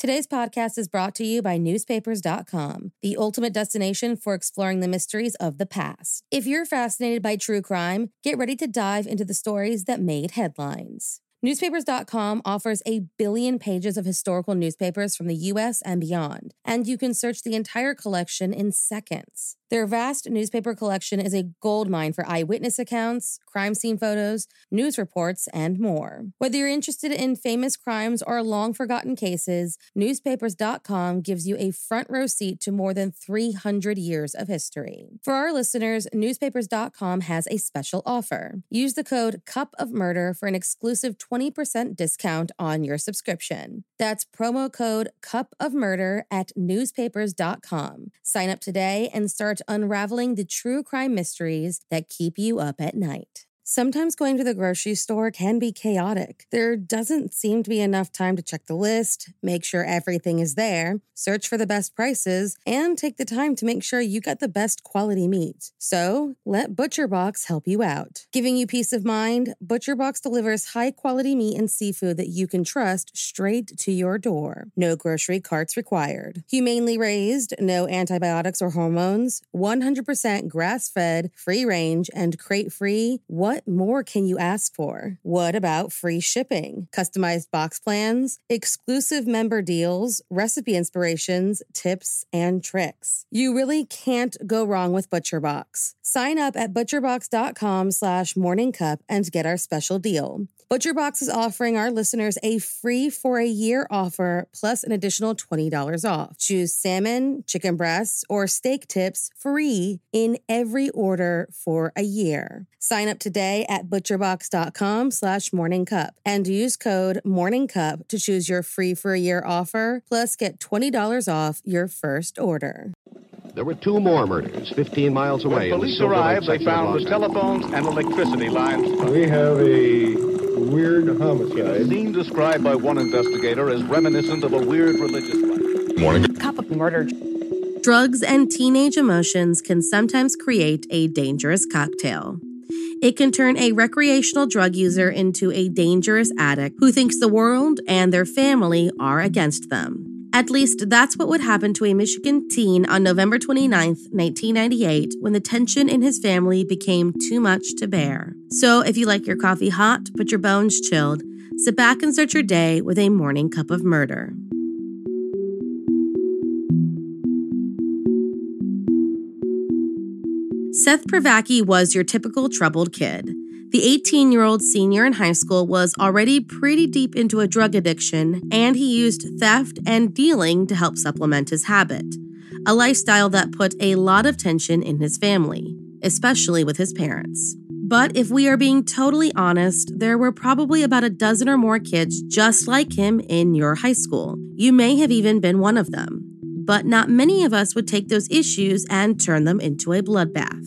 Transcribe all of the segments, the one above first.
Today's podcast is brought to you by Newspapers.com, the ultimate destination for exploring the mysteries of the past. If you're fascinated by true crime, get ready to dive into the stories that made headlines. Newspapers.com offers 1 billion pages of historical newspapers from the U.S. and beyond, and you can search the entire collection in seconds. Their vast newspaper collection is a goldmine for eyewitness accounts, crime scene photos, news reports, and more. Whether you're interested in famous crimes or long-forgotten cases, Newspapers.com gives you a front row seat to more than 300 years of history. For our listeners, Newspapers.com has a special offer. Use the code CUPOFMURDER for an exclusive 20% discount on your subscription. That's promo code CUPOFMURDER at Newspapers.com. Sign up today and start unraveling the true crime mysteries that keep you up at night. Sometimes going to the grocery store can be chaotic. There doesn't seem to be enough time to check the list, make sure everything is there, search for the best prices, and take the time to make sure you get the best quality meat. So, let ButcherBox help you out. Giving you peace of mind, ButcherBox delivers high-quality meat and seafood that you can trust straight to your door. No grocery carts required. Humanely raised, no antibiotics or hormones, 100% grass-fed, free-range, and crate-free. What more can you ask for? What about free shipping, customized box plans, exclusive member deals, recipe inspirations, tips, and tricks? You really can't go wrong with ButcherBox. Sign up at butcherbox.com/morningcup and get our special deal. ButcherBox is offering our listeners a free for-a-year offer plus an additional $20 off. Choose salmon, chicken breasts, or steak tips free in every order for a year. Sign up today at butcherbox.com/morningcup and use code morningcup to choose your free for-a-year offer plus get $20 off your first order. There were 2 more murders 15 miles away. When police arrived, they found the telephones and electricity lines. We have a weird homicide. A scene described by one investigator as reminiscent of a weird religious rite. Morning. Cup of murder. Drugs and teenage emotions can sometimes create a dangerous cocktail. It can turn a recreational drug user into a dangerous addict who thinks the world and their family are against them. At least that's what would happen to a Michigan teen on November 29, 1998, when the tension in his family became too much to bear. So if you like your coffee hot but your bones chilled, sit back and start your day with a morning cup of murder. Seth Pravacki was your typical troubled kid. The 18-year-old senior in high school was already pretty deep into a drug addiction, and he used theft and dealing to help supplement his habit, a lifestyle that put a lot of tension in his family, especially with his parents. But if we are being totally honest, there were probably about a dozen or more kids just like him in your high school. You may have even been one of them. But not many of us would take those issues and turn them into a bloodbath.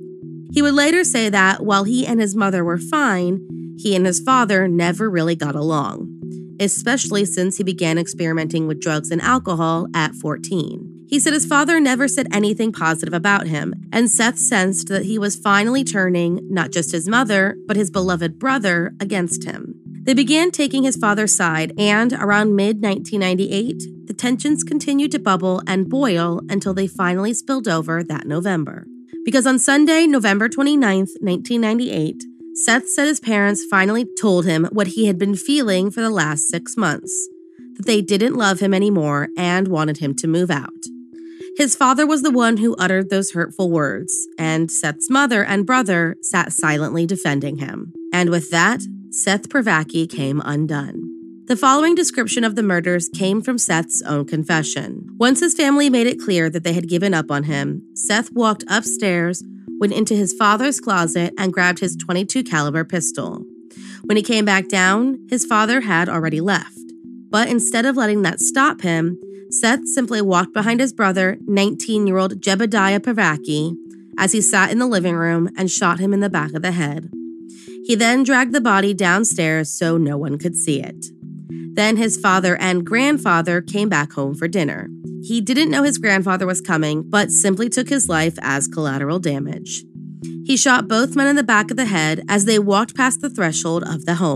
He would later say that while he and his mother were fine, he and his father never really got along, especially since he began experimenting with drugs and alcohol at 14. He said his father never said anything positive about him, and Seth sensed that he was finally turning not just his mother, but his beloved brother against him. They began taking his father's side, and around mid-1998, the tensions continued to bubble and boil until they finally spilled over that November. Because on Sunday, November 29th, 1998, Seth said his parents finally told him what he had been feeling for the last 6 months, that they didn't love him anymore and wanted him to move out. His father was the one who uttered those hurtful words, and Seth's mother and brother sat silently defending him. And with that, Seth Pravacki came undone. The following description of the murders came from Seth's own confession. Once his family made it clear that they had given up on him, Seth walked upstairs, went into his father's closet, and grabbed his .22 caliber pistol. When he came back down, his father had already left. But instead of letting that stop him, Seth simply walked behind his brother, 19-year-old Jebediah Pravacki, as he sat in the living room and shot him in the back of the head. He then dragged the body downstairs so no one could see it. Then his father and grandfather came back home for dinner. He didn't know his grandfather was coming, but simply took his life as collateral damage. He shot both men in the back of the head as they walked past the threshold of the home.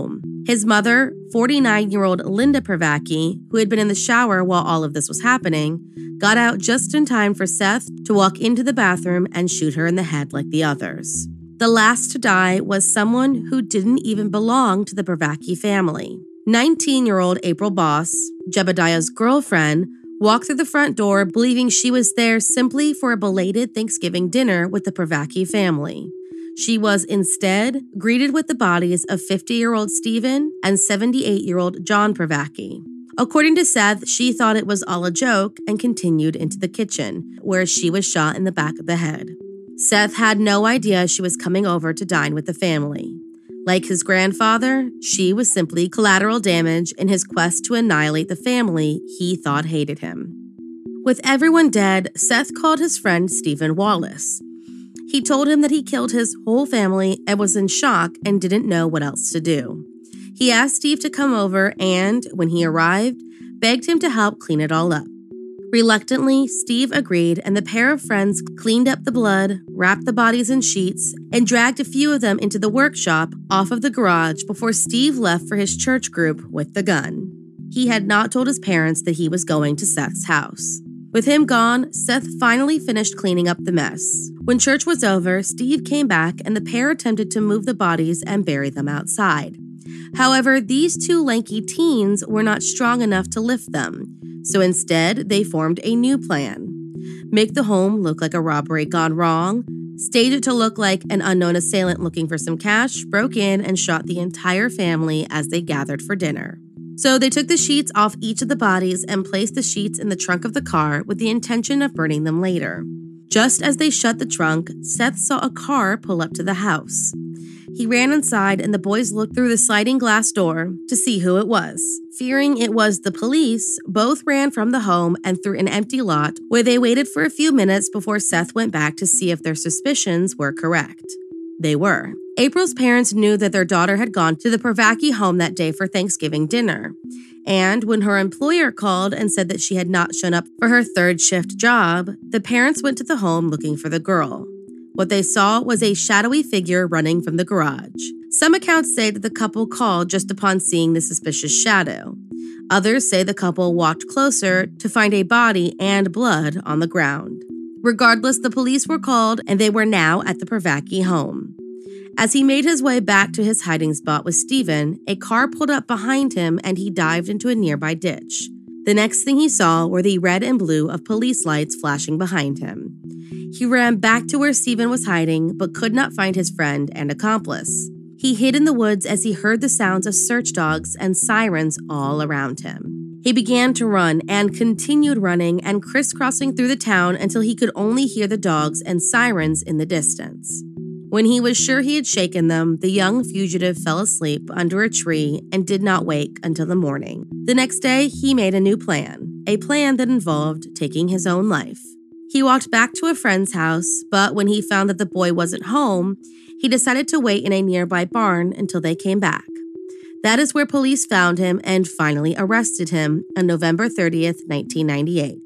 His mother, 49-year-old Linda Pravacki, who had been in the shower while all of this was happening, got out just in time for Seth to walk into the bathroom and shoot her in the head like the others. The last to die was someone who didn't even belong to the Pravacki family. 19-year-old April Boss, Jebediah's girlfriend, walked through the front door believing she was there simply for a belated Thanksgiving dinner with the Pravacki family. She was instead greeted with the bodies of 50-year-old Stephen and 78-year-old John Pravacki. According to Seth, she thought it was all a joke and continued into the kitchen, where she was shot in the back of the head. Seth had no idea she was coming over to dine with the family. Like his grandfather, she was simply collateral damage in his quest to annihilate the family he thought hated him. With everyone dead, Seth called his friend Stephen Wallace. He told him that he killed his whole family and was in shock and didn't know what else to do. He asked Steve to come over and, when he arrived, begged him to help clean it all up. Reluctantly, Steve agreed, and the pair of friends cleaned up the blood, wrapped the bodies in sheets, and dragged a few of them into the workshop off of the garage before Steve left for his church group with the gun. He had not told his parents that he was going to Seth's house. With him gone, Seth finally finished cleaning up the mess. When church was over, Steve came back and the pair attempted to move the bodies and bury them outside. However, these two lanky teens were not strong enough to lift them, so instead they formed a new plan. Make the home look like a robbery gone wrong, stage it to look like an unknown assailant looking for some cash, broke in and shot the entire family as they gathered for dinner. So they took the sheets off each of the bodies and placed the sheets in the trunk of the car with the intention of burning them later. Just as they shut the trunk, Seth saw a car pull up to the house. He ran inside and the boys looked through the sliding glass door to see who it was. Fearing it was the police, both ran from the home and through an empty lot where they waited for a few minutes before Seth went back to see if their suspicions were correct. They were. April's parents knew that their daughter had gone to the Pravacki home that day for Thanksgiving dinner. And when her employer called and said that she had not shown up for her third shift job, the parents went to the home looking for the girl. What they saw was a shadowy figure running from the garage. Some accounts say that the couple called just upon seeing the suspicious shadow. Others say the couple walked closer to find a body and blood on the ground. Regardless, the police were called and they were now at the Pravacki home. As he made his way back to his hiding spot with Stephen, a car pulled up behind him and he dived into a nearby ditch. The next thing he saw were the red and blue of police lights flashing behind him. He ran back to where Stephen was hiding but could not find his friend and accomplice. He hid in the woods as he heard the sounds of search dogs and sirens all around him. He began to run and continued running and crisscrossing through the town until he could only hear the dogs and sirens in the distance. When he was sure he had shaken them, the young fugitive fell asleep under a tree and did not wake until the morning. The next day, he made a new plan, a plan that involved taking his own life. He walked back to a friend's house, but when he found that the boy wasn't home, he decided to wait in a nearby barn until they came back. That is where police found him and finally arrested him on November 30th, 1998.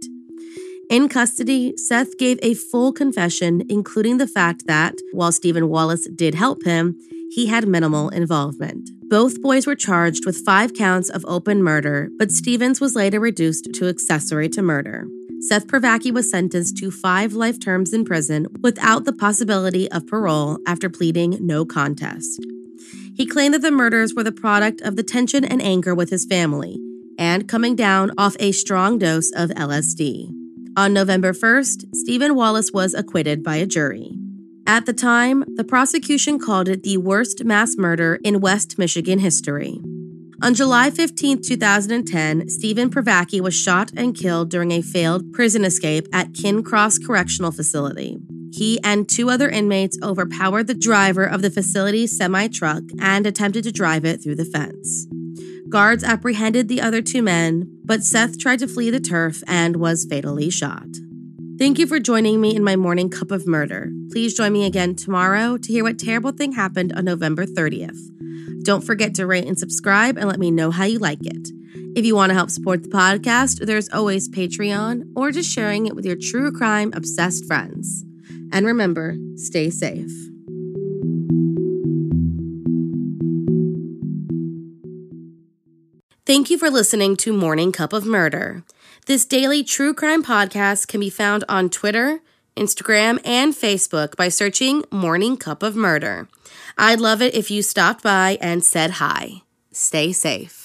In custody, Seth gave a full confession, including the fact that, while Stephen Wallace did help him, he had minimal involvement. Both boys were charged with 5 counts of open murder, but Stevens was later reduced to accessory to murder. Seth Pravacki was sentenced to 5 life terms in prison without the possibility of parole after pleading no contest. He claimed that the murders were the product of the tension and anger with his family, and coming down off a strong dose of LSD. On November 1st, Stephen Wallace was acquitted by a jury. At the time, the prosecution called it the worst mass murder in West Michigan history. On July 15, 2010, Stephen Pravacki was shot and killed during a failed prison escape at Kincross Correctional Facility. He and 2 other inmates overpowered the driver of the facility's semi-truck and attempted to drive it through the fence. Guards apprehended the other 2 men, but Seth tried to flee the turf and was fatally shot. Thank you for joining me in my morning cup of murder. Please join me again tomorrow to hear what terrible thing happened on November 30th. Don't forget to rate and subscribe and let me know how you like it. If you want to help support the podcast, there's always Patreon or just sharing it with your true crime obsessed friends. And remember, stay safe. Thank you for listening to Morning Cup of Murder. This daily true crime podcast can be found on Twitter, Instagram, and Facebook by searching Morning Cup of Murder. I'd love it if you stopped by and said hi. Stay safe.